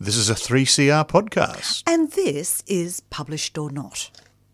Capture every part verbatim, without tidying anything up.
This is a three C R podcast. And this is Published or Not.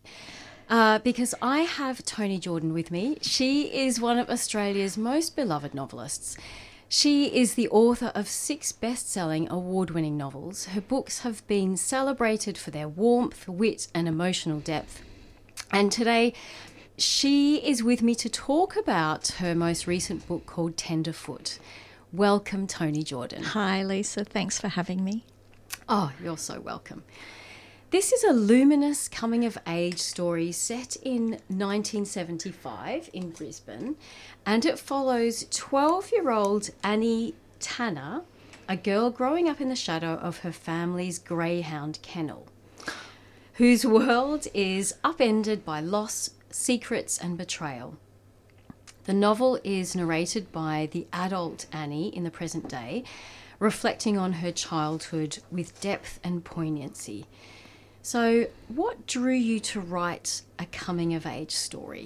Uh, because I have Toni Jordan with me. She is one of Australia's most beloved novelists. She is the author of six best-selling, award-winning novels. Her books have been celebrated for their warmth, wit and emotional depth. And today she is with me to talk about her most recent book called Tenderfoot. Welcome, Toni Jordan. Hi, Lisa. Thanks for having me. Oh, you're so welcome. This is a luminous coming-of-age story set in nineteen seventy-five in Brisbane, and it follows twelve-year-old Annie Tanner, a girl growing up in the shadow of her family's greyhound kennel, whose world is upended by loss, secrets and betrayal. The novel is narrated by the adult Annie in the present day, reflecting on her childhood with depth and poignancy. So, what drew you to write a coming-of-age story?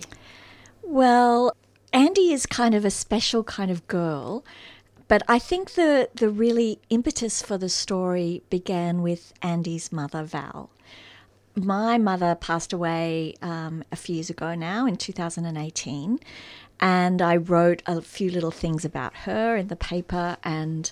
Well, Andy is kind of a special kind of girl, but I think the, the really impetus for the story began with Andy's mother, Val. My mother passed away um, a few years ago now, in two thousand eighteen, and I wrote a few little things about her in the paper, and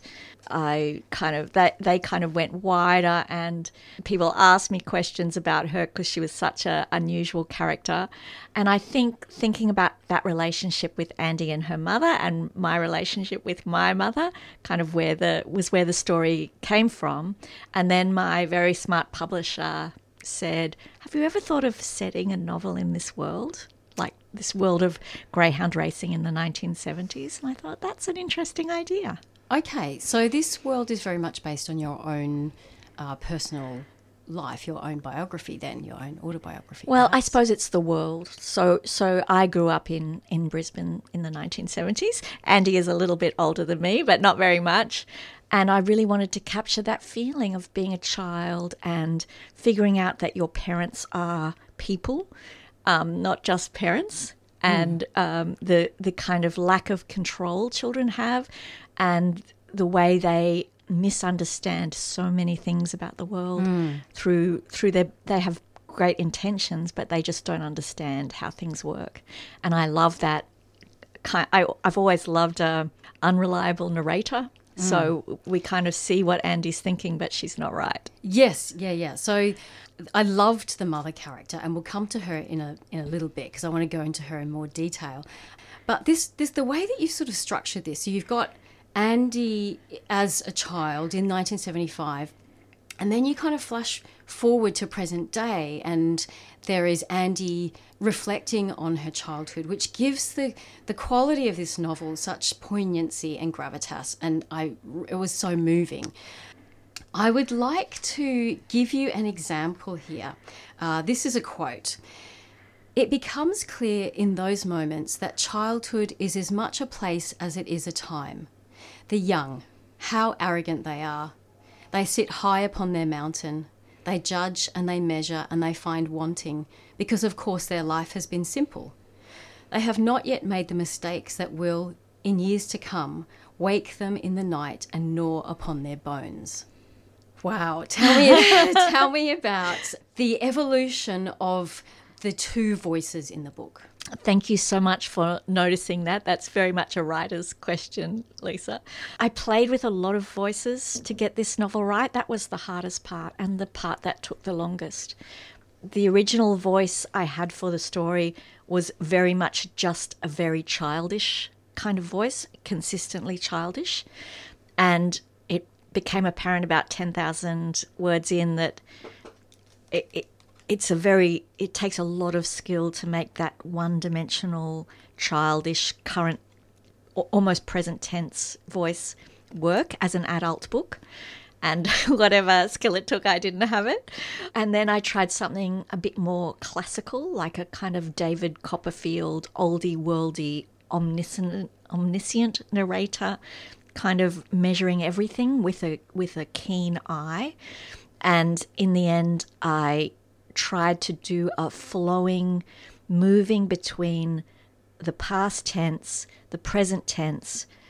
I kind of they, they kind of went wider, and people asked me questions about her because she was such an unusual character. And I think thinking about that relationship with Andy and her mother, and my relationship with my mother, kind of where the was where the story came from. And then my very smart publisher said, "Have you ever thought of setting a novel in this world? Like this world of greyhound racing in the nineteen seventies. And I thought, that's an interesting idea. Okay, so this world is very much based on your own uh, personal life, your own biography then, your own autobiography. Well, perhaps. I suppose it's the world. So so I grew up in, in Brisbane in the nineteen seventies. Andy is a little bit older than me, but not very much. And I really wanted to capture that feeling of being a child and figuring out that your parents are people, um, not just parents, and mm. um, the the kind of lack of control children have, and the way they misunderstand so many things about the world mm. through through their they have great intentions, but they just don't understand how things work. And I love that. I, I've always loved a unreliable narrator. So mm. we kind of see what Andy's thinking, but she's not right. Yes, yeah, yeah. So I loved the mother character, and we'll come to her in a in a little bit because I want to go into her in more detail. But this, this the way that you sort of structured this, so you've got Andy as a child in nineteen seventy-five, and then you kind of flash forward to present day, and there is Andy reflecting on her childhood, which gives the, the quality of this novel such poignancy and gravitas, and I, it was so moving. I would like to give you an example here. Uh, this is a quote. "It becomes clear in those moments that childhood is as much a place as it is a time. The young, how arrogant they are. They sit high upon their mountain. They judge and they measure and they find wanting, because of course their life has been simple. They have not yet made the mistakes that will, in years to come, wake them in the night and gnaw upon their bones." Wow, tell me, tell me about the evolution of the two voices in the book. Thank you so much for noticing that. That's very much a writer's question, Lisa. I played with a lot of voices to get this novel right. That was the hardest part and the part that took the longest. The original voice I had for the story was very much just a very childish kind of voice, consistently childish. And it became apparent about ten thousand words in that it, it It's a very, it takes a lot of skill to make that one-dimensional, childish, current, almost present tense voice work as an adult book. And whatever skill it took, I didn't have it. And then I tried something a bit more classical, like a kind of David Copperfield, oldie-worldy, omniscient, omniscient narrator, kind of measuring everything with a with a keen eye. And in the end, I tried to do a flowing, moving between the past tense, the present tense,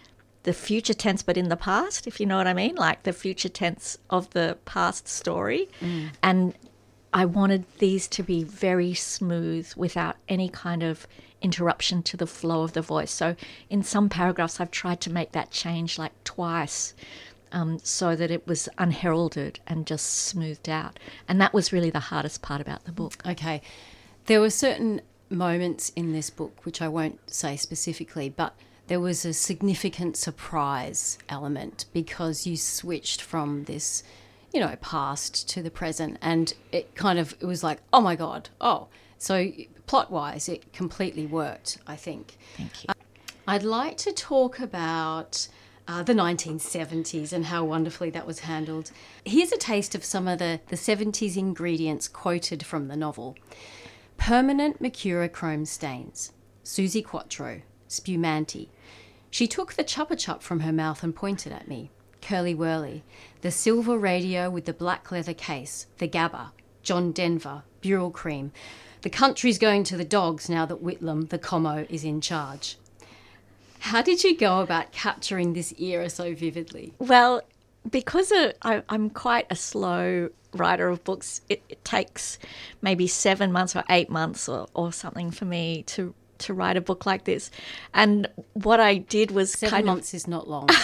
the future tense but in the past, if you know what I mean, like the future tense of the past story. Mm. And I wanted these to be very smooth without any kind of interruption to the flow of the voice. So in some paragraphs I've tried to make that change like twice, um, so that it was unheralded and just smoothed out. And that was really the hardest part about the book. Okay. There were certain moments in this book, which I won't say specifically, but there was a significant surprise element because you switched from this, you know, past to the present, and it kind of, it was like, oh my God, oh. So plot-wise, it completely worked, I think. Thank you. Uh, I'd like to talk about uh, the nineteen seventies and how wonderfully that was handled. Here's a taste of some of the, the seventies ingredients quoted from the novel. Permanent mercurochrome stains. Susie Quattro. Spumanti. She took the chupa chup from her mouth and pointed at me. Curly Whirly. The silver radio with the black leather case. The Gabba. John Denver. Buryl cream. The country's going to the dogs now that Whitlam, the commo, is in charge. How did you go about capturing this era so vividly? Well, because uh, I, I'm quite a slow writer of books, it, it takes maybe seven months or eight months or, or something for me to to write a book like this. And what I did was seven kind months of, is not long.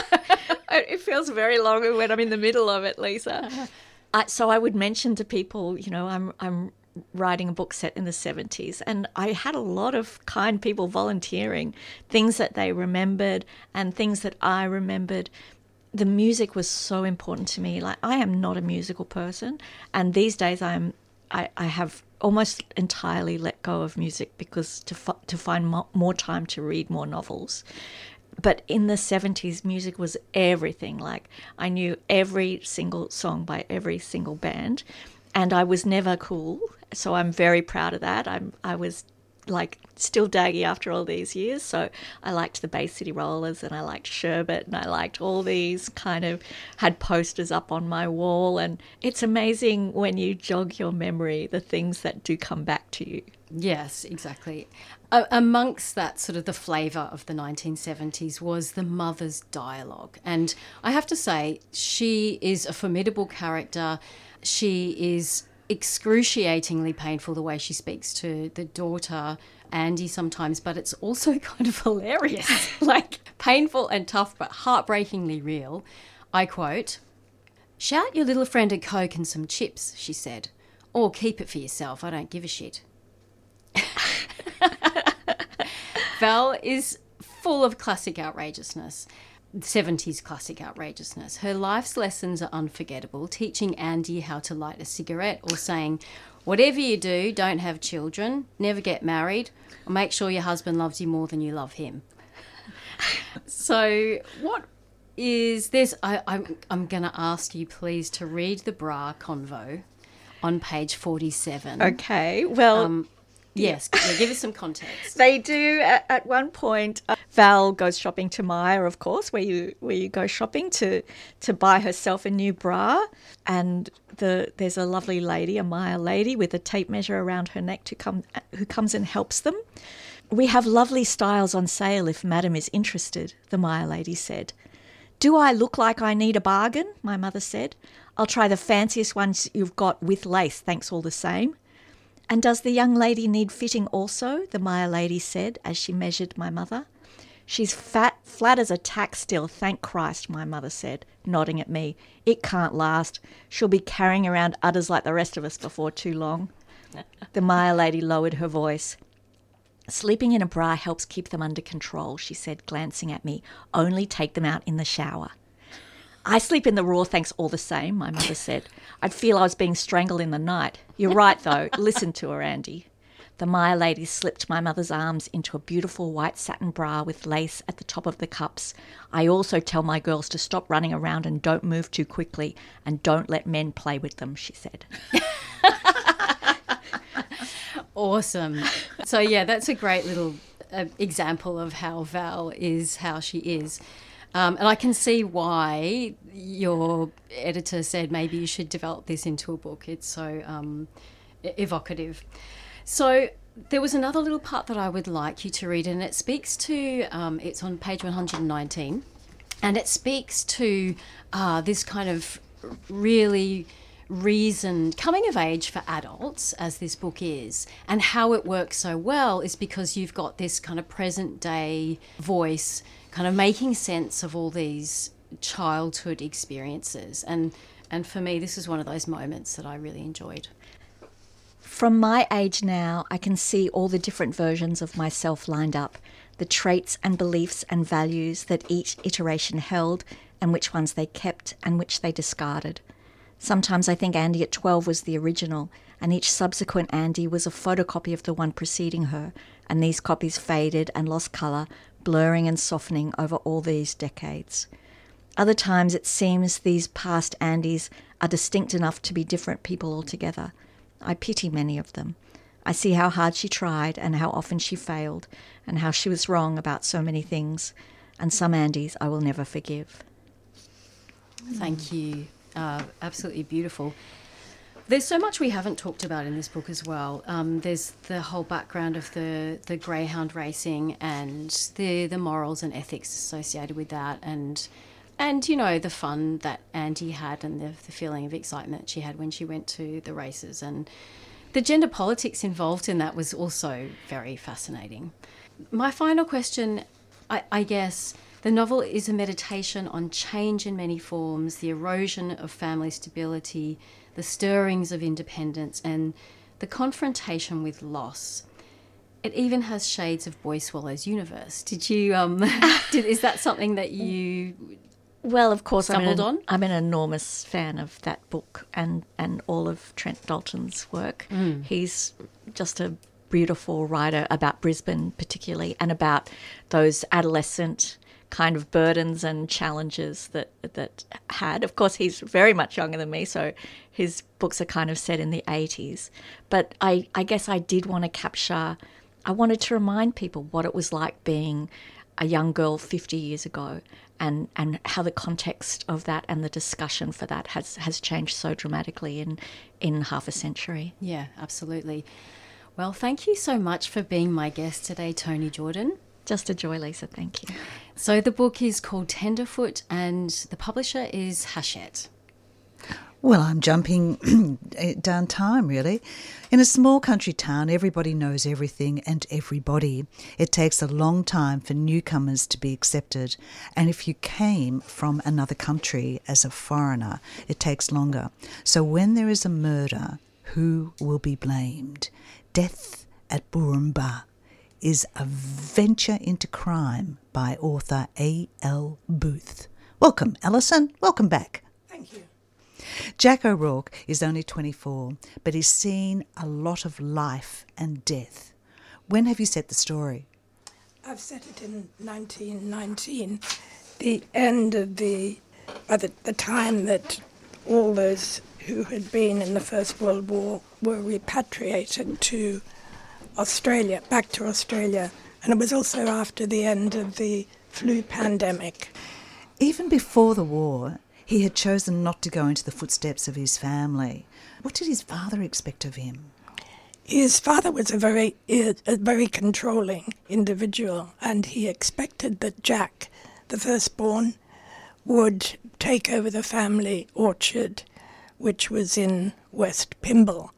It feels very long when I'm in the middle of it, Lisa. I, so I would mention to people, you know, I'm I'm writing a book set in the seventies, and I had a lot of kind people volunteering things that they remembered and things that I remembered. The music was so important to me. Like, I am not a musical person, and these days I'm I, I have almost entirely let go of music because to f- to find mo- more time to read more novels. But in the seventies, music was everything. Like, I knew every single song by every single band, and I was never cool. So I'm very proud of that. I'm I was like still daggy after all these years. So I liked the Bay City Rollers, and I liked Sherbet, and I liked all these kind of, had posters up on my wall. And it's amazing when you jog your memory, the things that do come back to you. Yes, exactly. Uh, amongst that, sort of the flavour of the nineteen seventies was the mother's dialogue. And I have to say, she is a formidable character. She is excruciatingly painful the way she speaks to the daughter, Andy, sometimes, but it's also kind of hilarious. Like, painful and tough, but heartbreakingly real. I quote, "Shout your little friend a Coke and some chips," she said. "Or keep it for yourself, I don't give a shit." Val is full of classic outrageousness, seventies classic outrageousness. Her life's lessons are unforgettable, teaching Andy how to light a cigarette, or saying, whatever you do, don't have children, never get married, or make sure your husband loves you more than you love him. So what is this? I, I'm, I'm going to ask you, please, to read the bra convo on page forty-seven. Okay, well... Um, Yes, yeah, give us some context. They do. At, at one point, uh, Val goes shopping to Myer, of course, where you where you go shopping to to buy herself a new bra. And the there's a lovely lady, a Myer lady, with a tape measure around her neck to come who comes and helps them. "We have lovely styles on sale if Madam is interested," the Myer lady said. "Do I look like I need a bargain?" my mother said. "I'll try the fanciest ones you've got with lace, thanks all the same." "And does the young lady need fitting also?" the Myer lady said as she measured my mother. "She's fat, flat as a tack still, thank Christ," my mother said, nodding at me. "It can't last. She'll be carrying around udders like the rest of us before too long." The Myer lady lowered her voice. "Sleeping in a bra helps keep them under control," she said, glancing at me. "Only take them out in the shower." "I sleep in the raw, thanks all the same," my mother said. "I'd feel I was being strangled in the night. You're right, though. Listen to her, Andy." The Myer lady slipped my mother's arms into a beautiful white satin bra with lace at the top of the cups. "I also tell my girls to stop running around and don't move too quickly, and don't let men play with them," she said. Awesome. So, yeah, that's a great little uh, example of how Val is how she is. Um, and I can see why your editor said maybe you should develop this into a book. It's so um, evocative. So there was another little part that I would like you to read, and it speaks to, um, it's on page one hundred nineteen, and it speaks to uh, this kind of really reasoned coming of age for adults, as this book is, and how it works so well is because you've got this kind of present day voice kind of making sense of all these childhood experiences. And and for me, this is one of those moments that I really enjoyed. From my age now, I can see all the different versions of myself lined up, the traits and beliefs and values that each iteration held, and which ones they kept and which they discarded. Sometimes I think Andy at twelve was the original, and each subsequent Andy was a photocopy of the one preceding her, and these copies faded and lost colour, blurring and softening over all these decades. Other times it seems these past Andys are distinct enough to be different people altogether. I pity many of them. I see how hard she tried and how often she failed, and how she was wrong about so many things, and some Andys I will never forgive. Thank you. Uh, absolutely beautiful. There's so much we haven't talked about in this book as well. Um, there's the whole background of the, the greyhound racing and the the morals and ethics associated with that, and and you know the fun that Andy had and the, the feeling of excitement she had when she went to the races, and the gender politics involved in that was also very fascinating. My final question, I, I guess. The novel is a meditation on change in many forms, the erosion of family stability, the stirrings of independence, and the confrontation with loss. It even has shades of Boy Swallow's universe. Did you? Um, did, is that something that you? Well, of course, I'm stumbled an, on? I'm an enormous fan of that book and, and all of Trent Dalton's work. Mm. He's just a beautiful writer about Brisbane particularly, and about those adolescent kind of burdens and challenges that that had. Of course, he's very much younger than me, so his books are kind of set in the eighties. But I, I guess I did want to capture, I wanted to remind people what it was like being a young girl fifty years ago, and, and how the context of that and the discussion for that has, has changed so dramatically in, in half a century. Yeah, absolutely. Well, thank you so much for being my guest today, Toni Jordan. Just a joy, Lisa. Thank you. So the book is called Tenderfoot and the publisher is Hachette. Well, I'm jumping down time, really. In a small country town, everybody knows everything and everybody. It takes a long time for newcomers to be accepted. And if you came from another country as a foreigner, it takes longer. So when there is a murder, who will be blamed? Death at Burumba is a venture into crime by author A L Booth. Welcome, Alison. Welcome back. Thank you. Jack O'Rourke is only twenty-four, but he's seen a lot of life and death. When have you set the story? I've set it in nineteen nineteen, the end of the, by the, the time that all those who had been in the First World War were repatriated to Australia, back to Australia, and it was also after the end of the flu pandemic. Even before the war, he had chosen not to go into the footsteps of his family. What did his father expect of him? His father was a very, a very controlling individual, and he expected that Jack, the firstborn, would take over the family orchard, which was in West Pymble,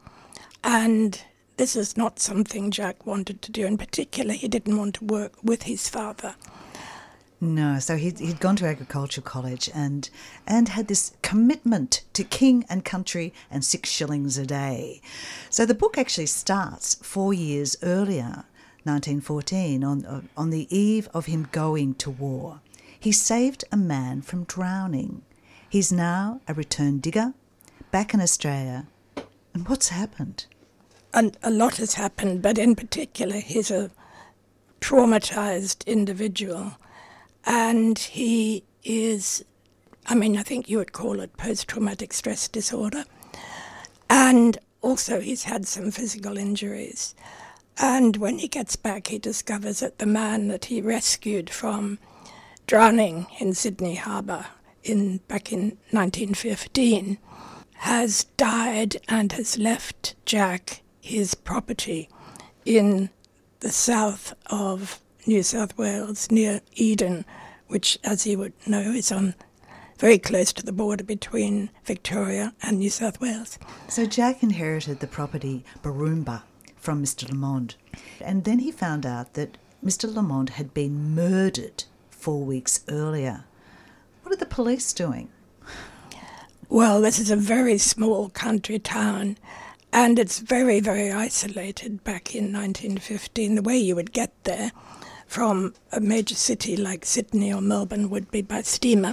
and this is not something Jack wanted to do. In particular, he didn't want to work with his father. No, so he'd, he'd gone to agricultural college and and had this commitment to king and country and six shillings a day. So the book actually starts four years earlier, nineteen fourteen, on, on the eve of him going to war. He saved a man from drowning. He's now a return digger, back in Australia. And what's happened? And a lot has happened, but in particular, he's a traumatized individual. And he is, I mean, I think you would call it post-traumatic stress disorder. And also he's had some physical injuries. And when he gets back, he discovers that the man that he rescued from drowning in Sydney Harbour in back in nineteen fifteen has died and has left Jack his property in the south of New South Wales, near Eden, which, as you would know, is on very close to the border between Victoria and New South Wales. So Jack inherited the property Baroomba from Mister Lamond, and then he found out that Mister Lamond had been murdered four weeks earlier. What are the police doing? Well, this is a very small country town, and it's very, very isolated back in nineteen fifteen. The way you would get there from a major city like Sydney or Melbourne would be by steamer.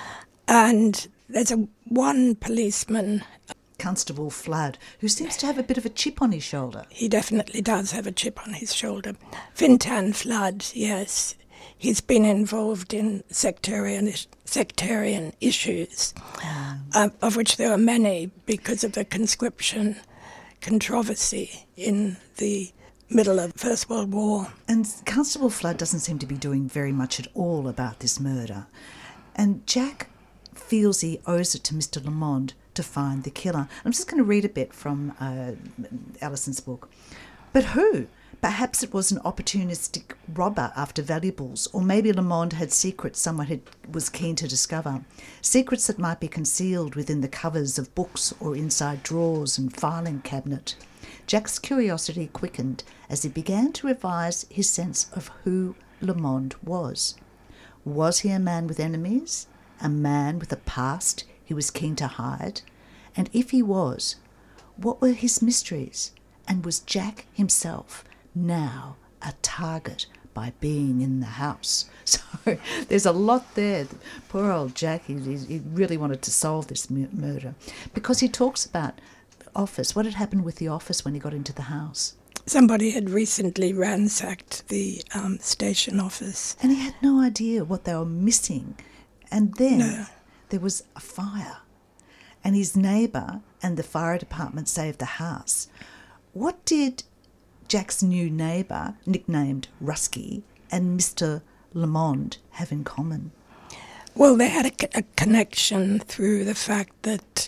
And there's a one policeman, Constable Flood, who seems to have a bit of a chip on his shoulder. He definitely does have a chip on his shoulder. Fintan Flood, yes. He's been involved in sectarian sectarian issues, um. uh, of which there are many because of the conscription controversy in the middle of the First World War. And Constable Flood doesn't seem to be doing very much at all about this murder. And Jack feels he owes it to Mister Lamond to find the killer. I'm just going to read a bit from uh, Alison's book. But who? Perhaps it was an opportunistic robber after valuables, or maybe Lamond had secrets someone had, was keen to discover, secrets that might be concealed within the covers of books or inside drawers and filing cabinet. Jack's curiosity quickened as he began to revise his sense of who Lamond was. Was he a man with enemies? A man with a past he was keen to hide? And if he was, what were his mysteries? And was Jack himself now a target by being in the house? So there's a lot there. Poor old Jack, he, he really wanted to solve this murder because he talks about the office. What had happened with the office when he got into the house? Somebody had recently ransacked the um, station office. And he had no idea what they were missing. And then no. there was a fire. And his neighbour and the fire department saved the house. What did Jack's new neighbour, nicknamed Rusky, and Mister Lamond have in common? Well, they had a, a connection through the fact that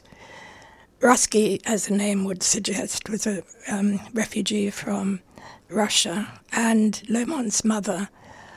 Rusky, as the name would suggest, was a um, refugee from Russia, and Lamond's mother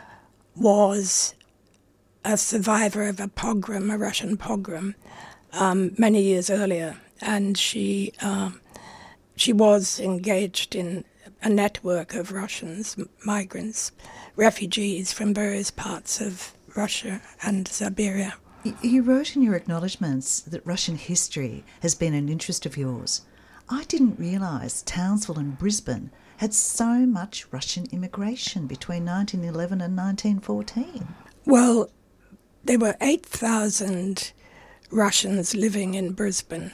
was a survivor of a pogrom, a Russian pogrom, um, many years earlier, and she uh, she was engaged in a network of Russians, migrants, refugees from various parts of Russia and Siberia. You wrote in your acknowledgements that Russian history has been an interest of yours. I didn't realise Townsville and Brisbane had so much Russian immigration between nineteen eleven and nineteen fourteen. Well, there were eight thousand Russians living in Brisbane.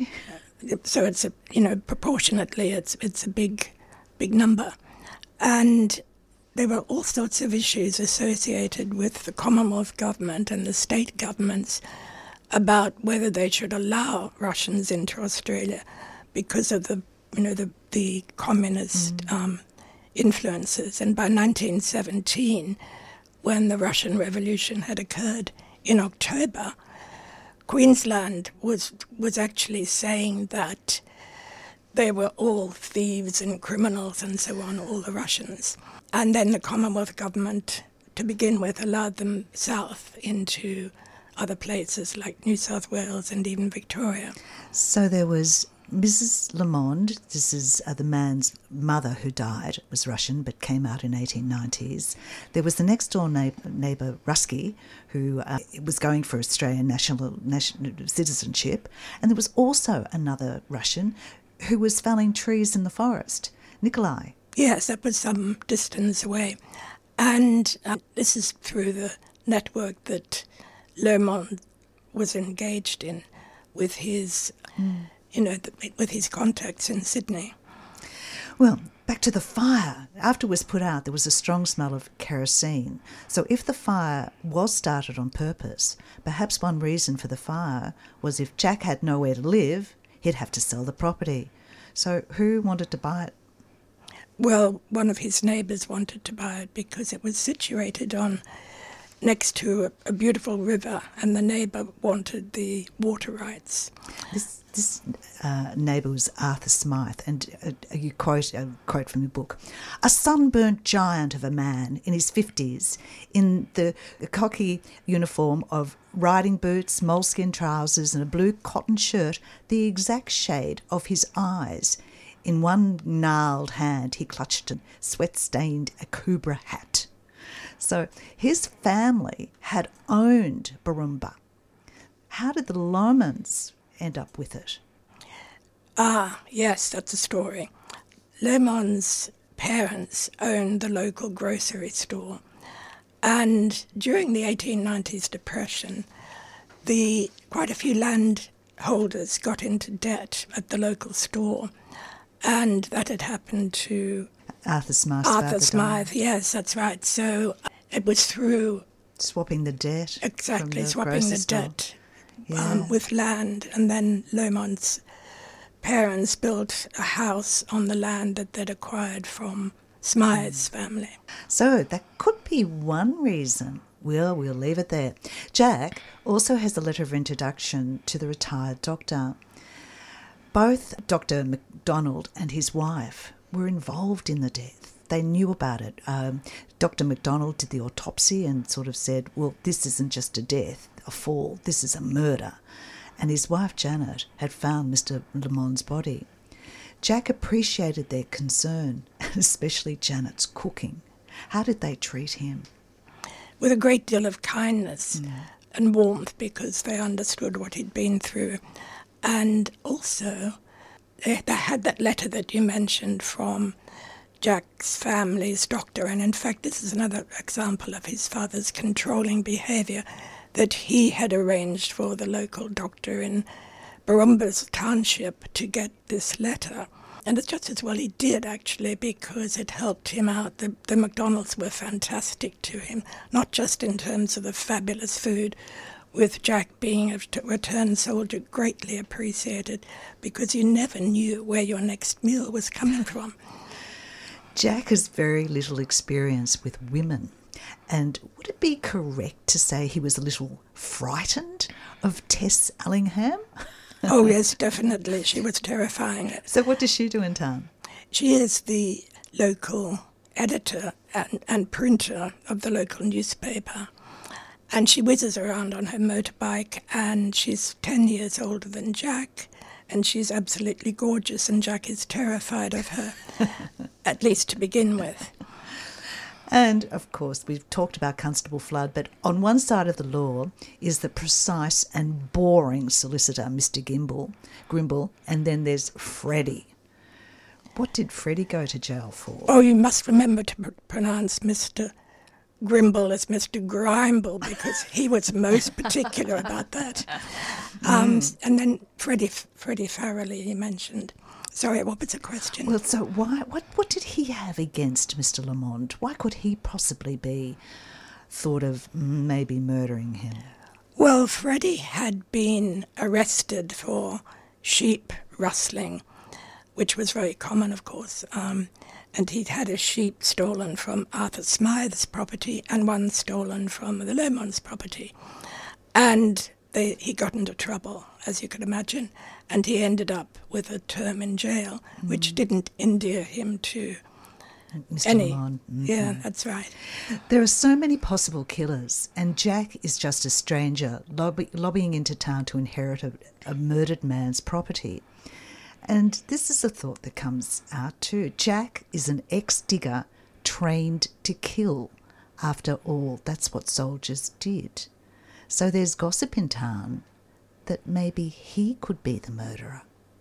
So it's a, you know, proportionately it's it's a big, big number. And there were all sorts of issues associated with the Commonwealth government and the state governments about whether they should allow Russians into Australia because of the, you know, the, the communist mm. um, influences. And by nineteen seventeen, when the Russian Revolution had occurred in October, Queensland was was actually saying that they were all thieves and criminals and so on, all the Russians. And then the Commonwealth government, to begin with, allowed them south into other places like New South Wales and even Victoria. So there was Missus Lamond, this is uh, the man's mother who died, was Russian but came out in eighteen nineties. There was the next door neighbour, neighbour Rusky, who uh, was going for Australian national, national citizenship. And there was also another Russian who was felling trees in the forest, Nikolai. Yes, that was some distance away. And uh, this is through the network that Lamond was engaged in with his... Mm. you know, with his contacts in Sydney. Well, back to the fire. After it was put out, there was a strong smell of kerosene. So if the fire was started on purpose, perhaps one reason for the fire was if Jack had nowhere to live, he'd have to sell the property. So who wanted to buy it? Well, one of his neighbours wanted to buy it because it was situated on next to a, a beautiful river, and the neighbour wanted the water rights. This this uh, neighbour was Arthur Smythe, and uh, you quote a quote from the book: "A sunburnt giant of a man in his fifties, in the cocky uniform of riding boots, moleskin trousers, and a blue cotton shirt, the exact shade of his eyes. In one gnarled hand he clutched a sweat-stained Akubra hat." So his family had owned Borumba. How did the Lomans end up with it? Ah, yes, that's a story. Lemon's parents owned the local grocery store, and during the eighteen nineties depression, the quite a few landholders got into debt at the local store, and that had happened to Arthur Smythe. Arthur Smythe, yes, that's right. So it was through swapping the debt. Exactly, the swapping the store. debt Yeah. um, with land, and then Lomon's parents built a house on the land that they'd acquired from Smythe's family. So that could be one reason. Well, we'll leave it there. Jack also has a letter of introduction to the retired doctor. Both Doctor MacDonald and his wife were involved in the death. They knew about it. Um, Doctor MacDonald did the autopsy and sort of said, well, this isn't just a death, a fall, this is a murder. And his wife, Janet, had found Mister Lemon's body. Jack appreciated their concern, especially Janet's cooking. How did they treat him? With a great deal of kindness Mm. and warmth, because they understood what he'd been through. And also, they, they had that letter that you mentioned from Jack's family's doctor, and in fact this is another example of his father's controlling behaviour, that he had arranged for the local doctor in Borumba's township to get this letter. And it's just as well he did, actually, because it helped him out. The, the McDonald's were fantastic to him, not just in terms of the fabulous food, with Jack being a returned soldier, greatly appreciated, because you never knew where your next meal was coming from. Jack has very little experience with women. And would it be correct to say he was a little frightened of Tess Allingham? Oh, yes, definitely. She was terrifying. So what does she do in town? She is the local editor and, and printer of the local newspaper. And she whizzes around on her motorbike, and she's ten years older than Jack, and she's absolutely gorgeous, and Jack is terrified of her, at least to begin with. And, of course, we've talked about Constable Flood, but on one side of the law is the precise and boring solicitor, Mister Gimble, Grimble, and then there's Freddie. What did Freddie go to jail for? Oh, you must remember to pr- pronounce Mister Grimble as Mister Grimble, because he was most particular about that. Um, mm. And then Freddie, Freddie Farrelly, you mentioned. Sorry, what was the question? Well, so why? What, what did he have against Mister Lamont? Why could he possibly be thought of maybe murdering him? Well, Freddie had been arrested for sheep rustling, which was very common, of course, um, and he'd had a sheep stolen from Arthur Smythe's property and one stolen from the Lemon's property. And they, he got into trouble, as you could imagine, and he ended up with a term in jail, mm. which didn't endear him to Mister any. Lamont. Mm-hmm. Yeah, that's right. There are so many possible killers, and Jack is just a stranger lobby, lobbying into town to inherit a, a murdered man's property. And this is a thought that comes out too. Jack is an ex-digger trained to kill. After all, that's what soldiers did. So there's gossip in town that maybe he could be the murderer.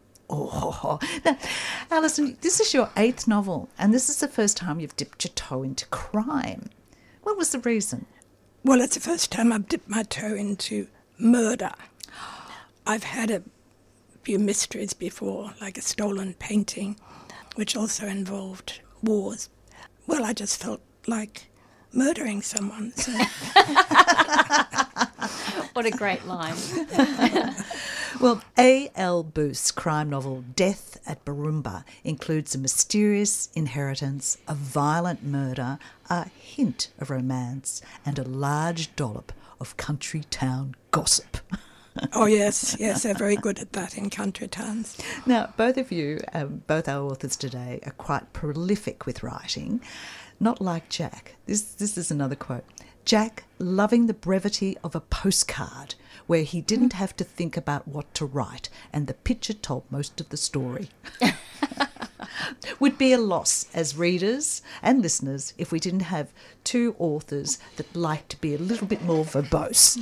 Oh, now, Alison, this is your eighth novel, and this is the first time you've dipped your toe into crime. What was the reason? Well, it's the first time I've dipped my toe into murder. I've had a few mysteries before, like a stolen painting, which also involved wars. Well, I just felt like murdering someone. So. What a great line. Well, A L Booth's crime novel Death at Barumba includes a mysterious inheritance, a violent murder, a hint of romance, and a large dollop of country town gossip. Oh, yes, yes, they're very good at that in country towns. Now, both of you, um, both our authors today, are quite prolific with writing, not like Jack. This, this is another quote. Jack, loving the brevity of a postcard, where he didn't have to think about what to write, and the picture told most of the story. Would be a loss as readers and listeners if we didn't have two authors that like to be a little bit more verbose.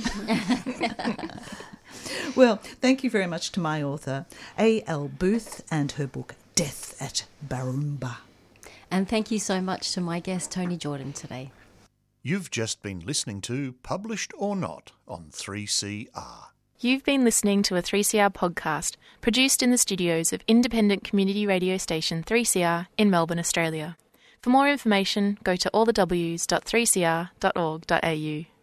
Well, thank you very much to my author, A L Booth, and her book, Death at Barumba. And thank you so much to my guest, Tony Jordan, today. You've just been listening to Published or Not on three C R. You've been listening to a three C R podcast produced in the studios of independent community radio station three C R in Melbourne, Australia. For more information, go to all the w s dot three c r dot org dot a u.